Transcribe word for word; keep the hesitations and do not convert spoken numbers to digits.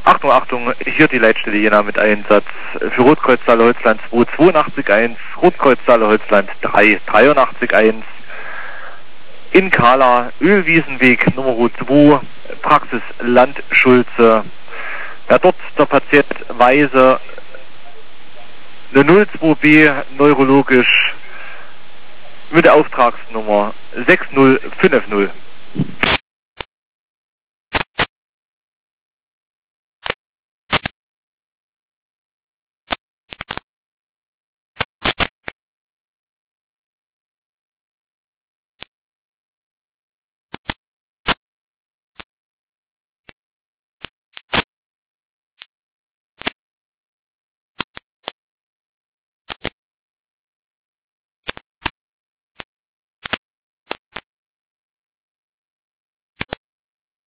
Achtung, Achtung, hier die Leitstelle Jena mit Einsatz für Rotkreuz Saale-Holzland zwei zweiundachtzig eins, Rotkreuz Saale-Holzland drei dreiundachtzig eins, in Kala, Ölwiesenweg Nummer zwei, Praxis Landschulze. Ja, dort der Patient weise eine null zwei B neurologisch mit der Auftragsnummer sechs null fünf null.